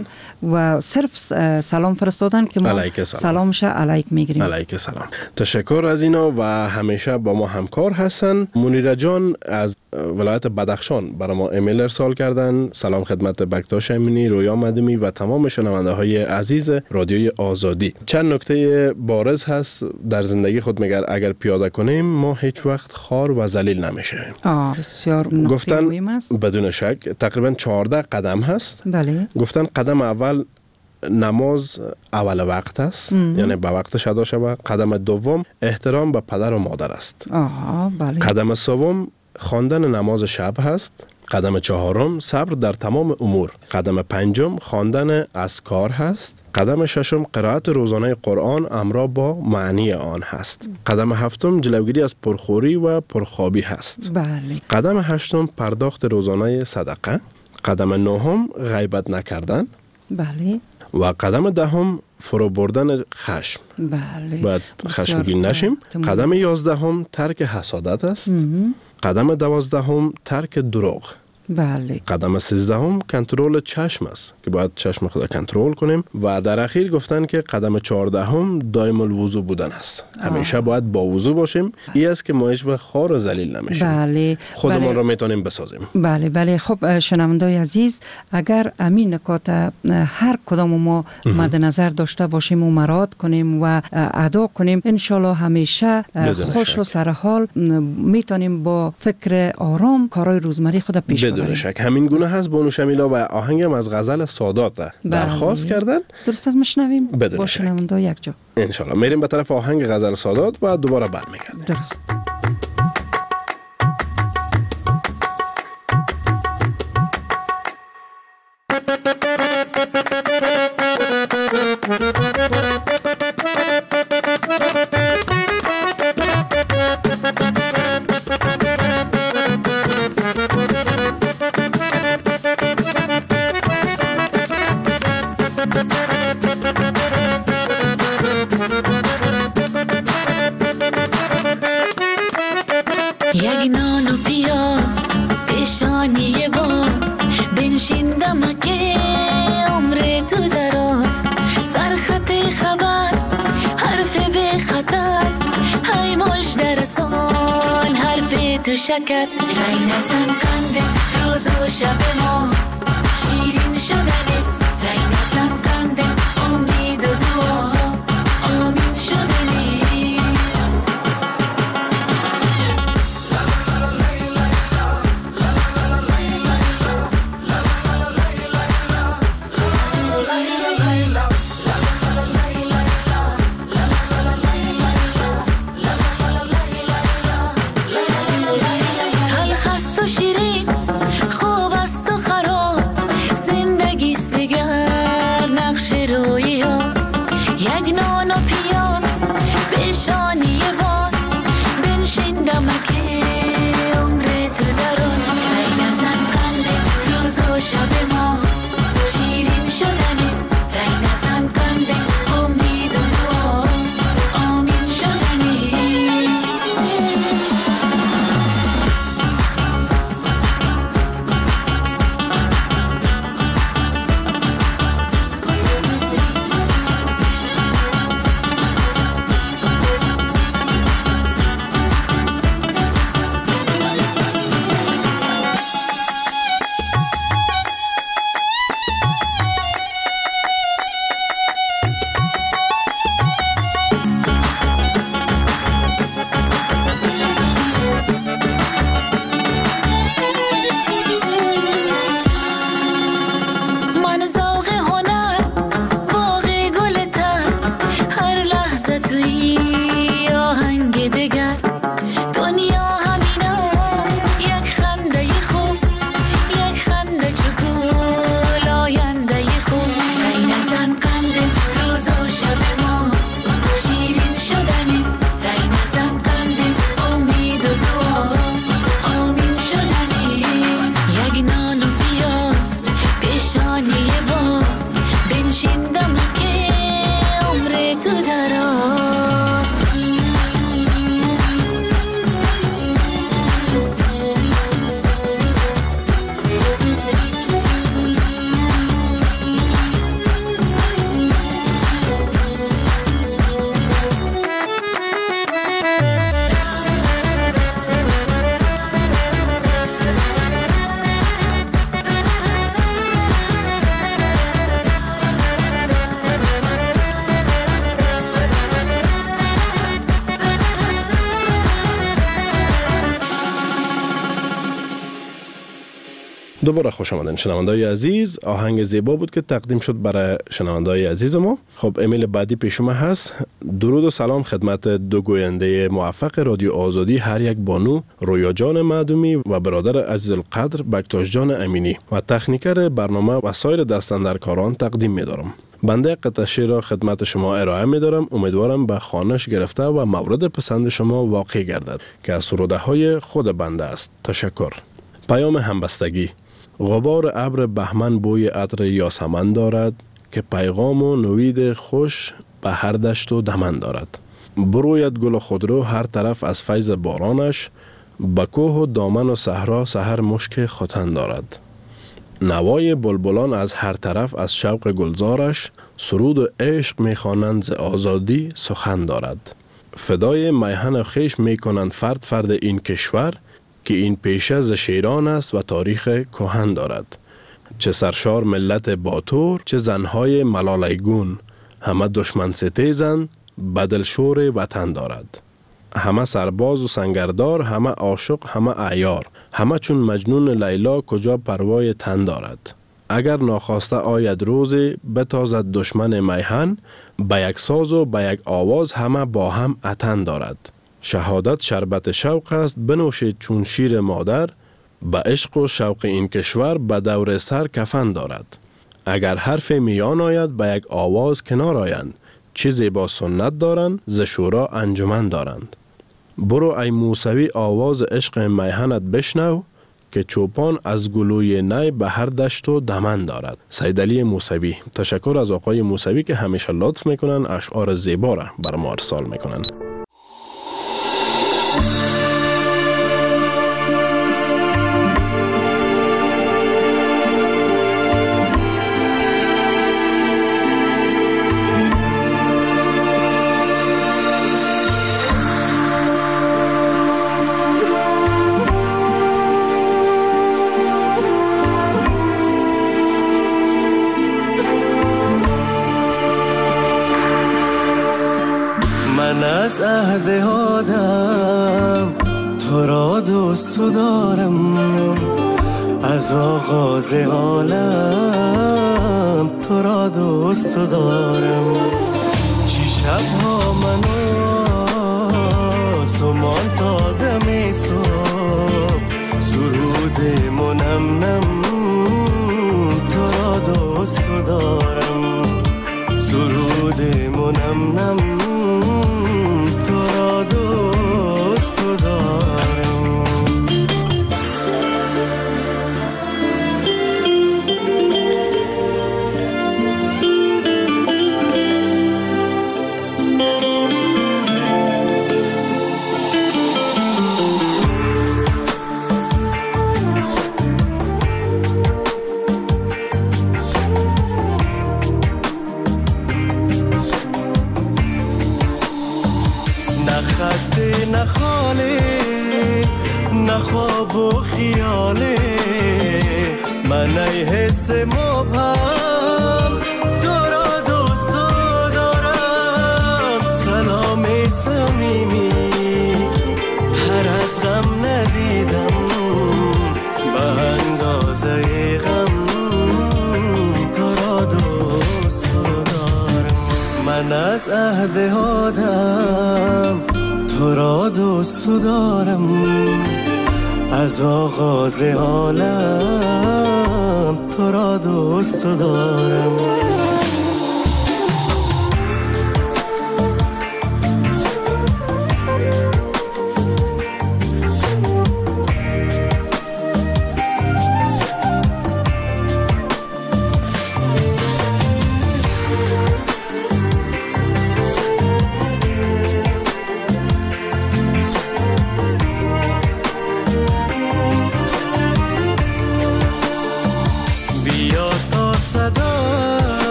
و صرف سلام فرستادن که ما سلامش علیک میگیریم. علیک سلام. تشکر از اینا و همیشه با ما همکار هستن. منیره جان از ولایت بدخشان برای ما ایمیل ارسال کردن. سلام خدمت بکتاش امینی، رویا مدمی و تمام شنونده های عزیز رادیوی آزادی. چند نکته بارز هست در زندگی خود میگر اگر پیاده کنیم ما هیچ وقت خار و ذلیل نمیشیم. آه بسیار گفتن بدون شک تقریبا چهارده قدم هست. بله. گفتن قدم اول نماز اول وقت است، یعنی به وقتش ادا شود. قدم دوم احترام به پدر و مادر است. آها بله. قدم سوم خواندن نماز شب هست. قدم چهارم صبر در تمام امور. قدم پنجم خواندن اذکار هست. قدم ششم قرائت روزانه قرآن امرا با معنی آن هست. قدم هفتم جلوگیری از پرخوری و پرخوابی هست. بله. قدم هشتم پرداخت روزانه صدقه. قدم نهم غیبت نکردن. بله. و قدم دهم فرو بردن خشم. بله. باید خشمگین نشیم. قدم یازدهم ترک حسادت است. قدم دوازدهم ترک دروغ. بله. قدم سیزدهم کنترل چشم است که باید چشم خود کنترل کنیم و در اخیر گفتن که قدم چهاردهم دائم الوضو بودن است. همیشه باید با وضو باشیم. این است که ما هیچ وقت خار و ذلیل نمیشیم. بله. خودمون بله. را میتونیم بسازیم. بله بله. خب شنونده‌های عزیز اگر امین نکات هر کدام ما مد نظر داشته باشیم و مراعات کنیم و ادا کنیم ان شاء الله همیشه خوش و سرحال میتونیم با فکر آرام کارهای روزمره خود پیش ببریم. بدون شک همین گونه هست. بانو شمیلا و آهنگم از غزل سادات درخواست کردن. درست است مشنویم با شنونده یک جا ان شاء الله. میریم به طرف آهنگ غزل سادات و دوباره برمیگردیم. درست. یک نان و پیاز پیشانی باز بنشیندم که عمر تو دراز سرخط خبر حرف به خطر های مش درسان حرف تو شکر رای نزن کنده روز و شب ما شیرین شده نیست رای نزن کنده امید و دعا آمین شده نیست. تلخ است و شیرین خوب است و خراب دوباره خوش آمدین شنونده‌های عزیز. آهنگ زیبا بود که تقدیم شد برای شنونده‌های عزیز ما. خب امیل بعدی پیش ما هست. درود و سلام خدمت دو گوینده موفق رادیو آزادی، هر یک بانو، رویا جان معدومی و برادر عزیز القدر بکتاش جان امینی و تکنیکر برنامه و سایر دستاندرکاران تقدیم می‌دارم. بنده قطعه شعر را خدمت شما ارائه می‌دارم. امیدوارم به خوانش گرفته و مورد پسند شما واقع گردد که از سروده‌های خود بنده است. تشکر. پیام همبستگی. غبار ابر بهمن بوی عطر یاسمن دارد که پیغام و نوید خوش به هر دشت و دمن دارد. بروید گل خودرو هر طرف از فیض بارانش، به کوه و دامن و صحرا سحر مشک ختن دارد. نوای بلبلان از هر طرف از شوق گلزارش، سرود و عشق میخوانند ز آزادی سخن دارد. فدای میهن خویش میکنند فرد فرد این کشور، که این پیشه ز شیران است و تاریخ کهن دارد. چه سرشار ملت باتور، چه زنهای ملالیگون، همه دشمن ستیزند بدل شور وطن دارد. همه سرباز و سنگردار، همه عاشق، همه عیار، همه چون مجنون لیلا کجا پروای تن دارد. اگر ناخواسته آید روزی بتازد دشمن میهن، به یک ساز و به یک آواز همه با هم اتن دارد. شهادت شربت شوق است بنوشید چون شیر مادر، به عشق و شوق این کشور به دور سر کفن دارد. اگر حرف میان آید به یک آواز کنار آیند، چیزی با سنت دارند ز شورا انجمن دارند. برو ای موسوی آواز عشق میهنت بشنو، که چوپان از گلوی نی به هر دشت و دمن دارد. سیدعلی موسوی. تشکر از آقای موسوی که همیشه لطف میکنن اشعار زیبا را بر ما ارسال میکنن. از عهد آدم تو را دوست دارم، از آغاز عالم تو را دوست دارم. چی شبها منو سمان تا دم صبح، سرود منم نم تو را دوست دارم، سرود منم نم من ای حس مبهم تو را دوست دارم. سلام صمیمی تر از غم ندیدم، به اندازه غم تو را دوست دارم. من از عهد آدم تو را دوست دارم، از آغاز عالم تو را دوست دارم.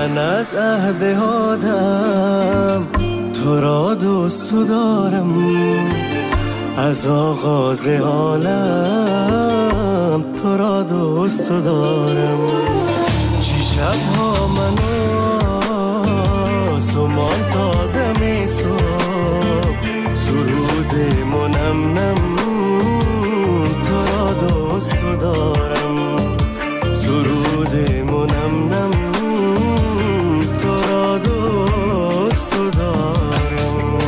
من از عهد آدم تو را دوست دارم، از آغاز عالم تو را دوست دارم. چی شبها منو سمان تا دم صبح سرود منم نم تو را دوست دارم، سرود منم نم تو را دوست دارم.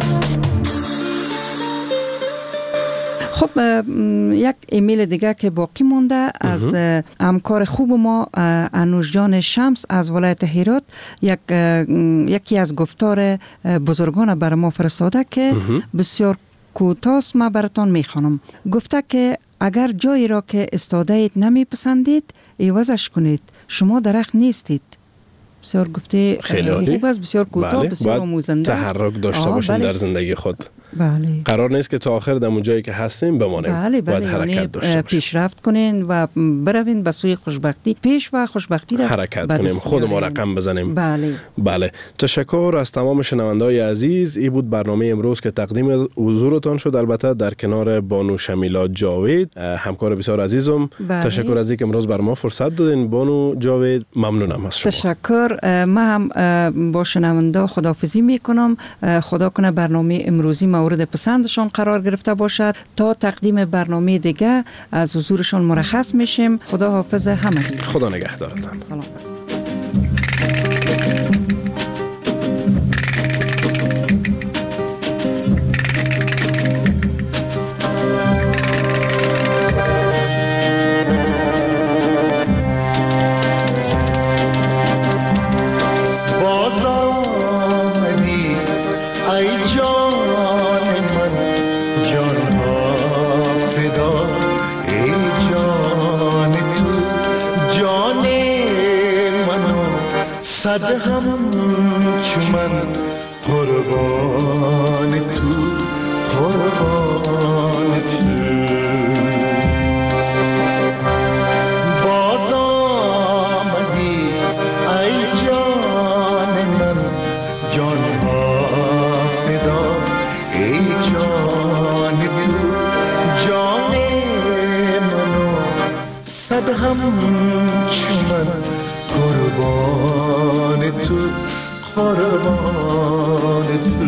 خب یک ایمیل دیگه که باقی مونده از همکار خوب ما انوش جان شمس از ولایت هرات، یک یکی از گفتار بزرگان بر ما فرستاده که بسیار کوتاست، ما براتون میخوانم. گفته که اگر جایی را که استاده اید نمیپسندید عوضش کنید، شما درخت نیستید. بسیار گفته خوب است، بسیار کوتاه، بله. بسیار آموزنده است. تحرک داشته باشیم بله. در زندگی خود. بله. قرار نیست که تا آخر در اون جایی که هستیم بمانیم. بله بله. باید حرکت داشته باشیم، پیشرفت کنین و بروین به سوی خوشبختی، پیش و خوشبختی را حرکت کنیم، خود ما رقم بزنیم. بله بله. تشکر از تمام شنونده‌های عزیز. این بود برنامه امروز که تقدیم حضورتان شد، البته در کنار بانو شمیلا جاوید، همکار بسیار عزیزم. بله. تشکر از اینکه امروز بر ما فرصت دادین بانو جاوید، ممنونم از شما. تشکر. ما هم با شنونده خداحافظی میکنم. خدا کنه برنامه امروزی مورد پسندشان قرار گرفته باشد. تا تقدیم برنامه دیگه از حضورشان مرخص میشیم. خدا حافظ همگی. خدا نگهدارتان. سلام. صد هم چمن قربان تو، قربان تو. باز آمدی ای جان من، جان ها فدا ای جان تو، جان منو صد هم چمن قربان تو، قربان تو.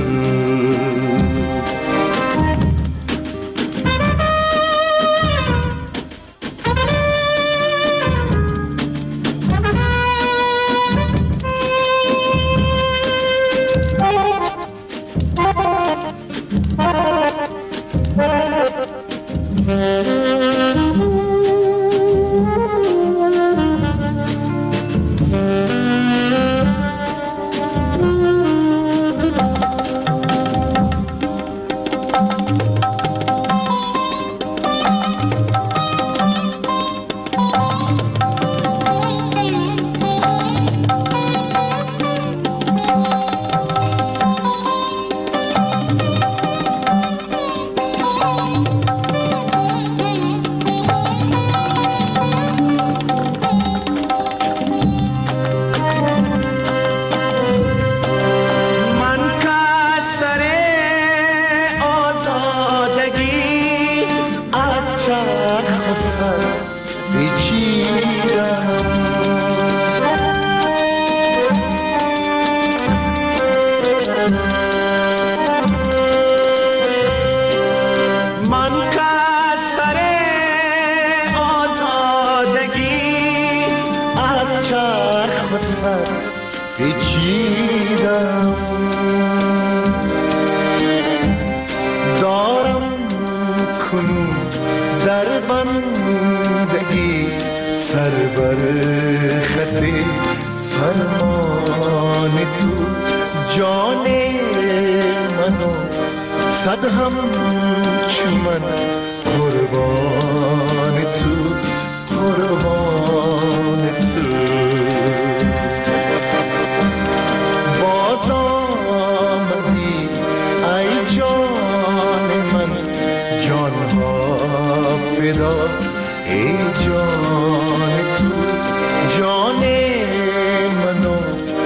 ای جان تو، جان منو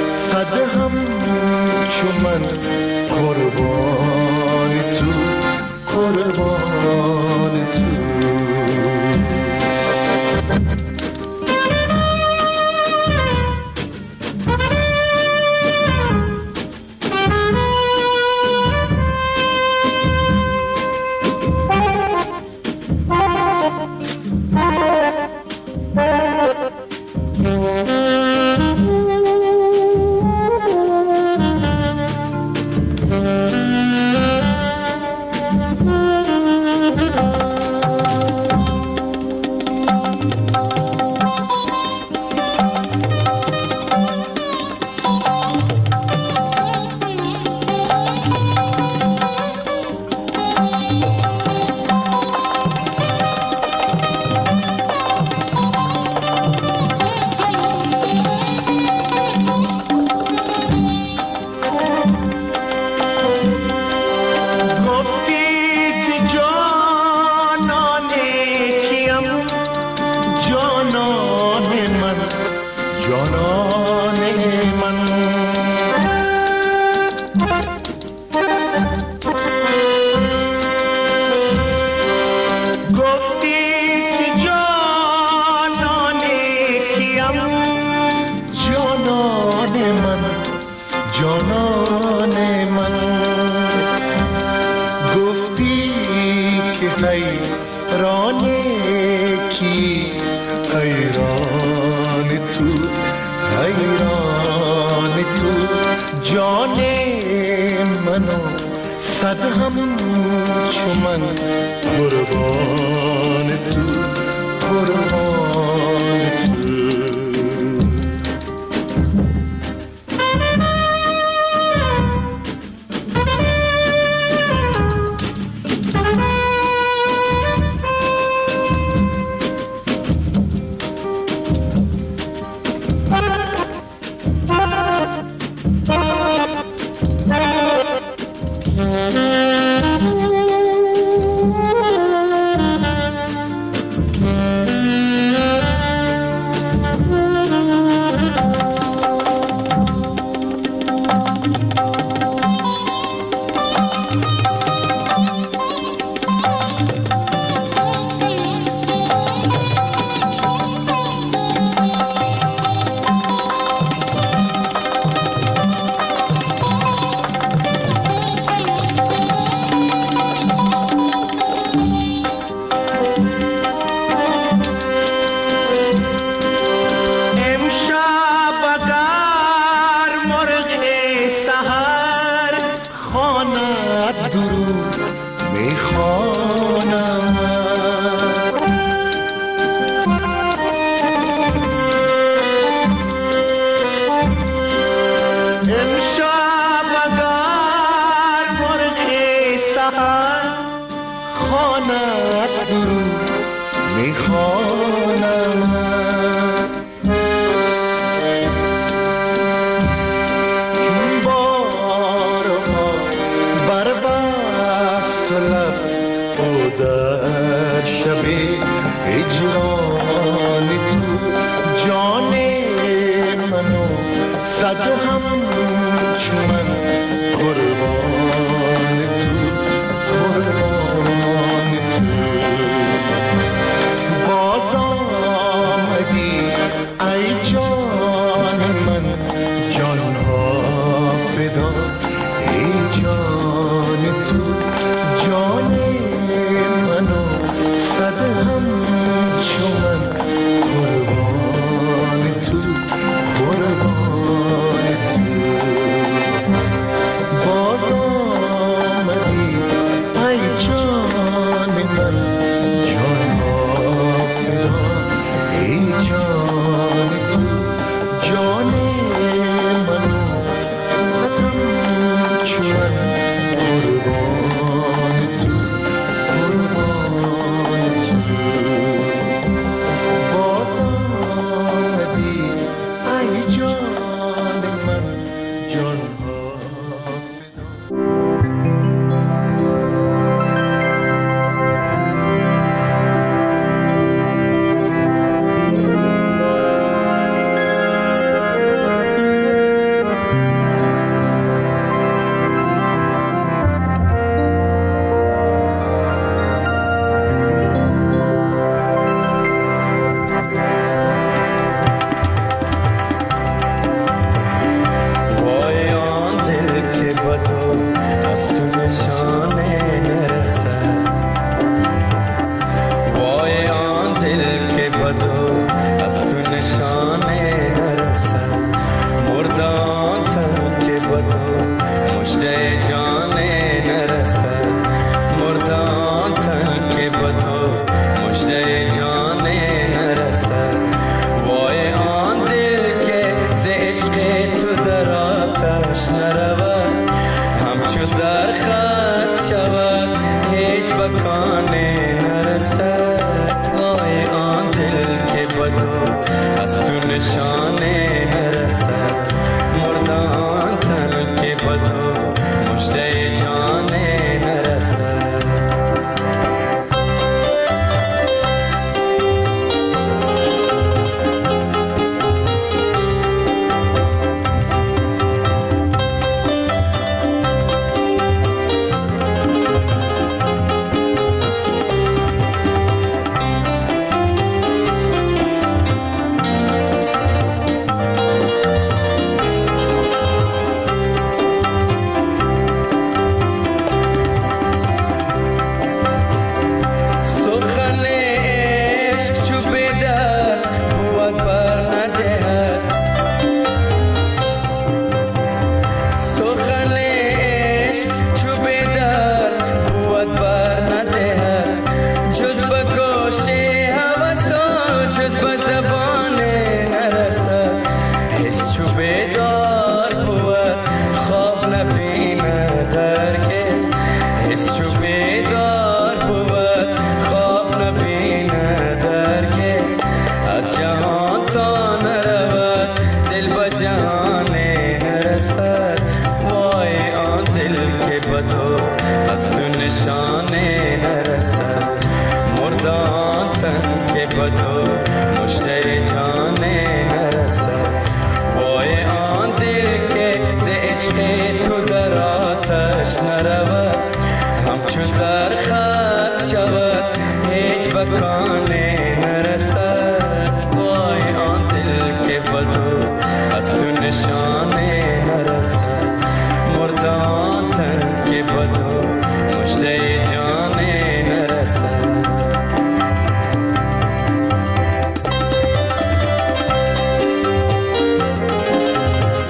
بجانے نرسد وای آن دل کے بدو از تو نشان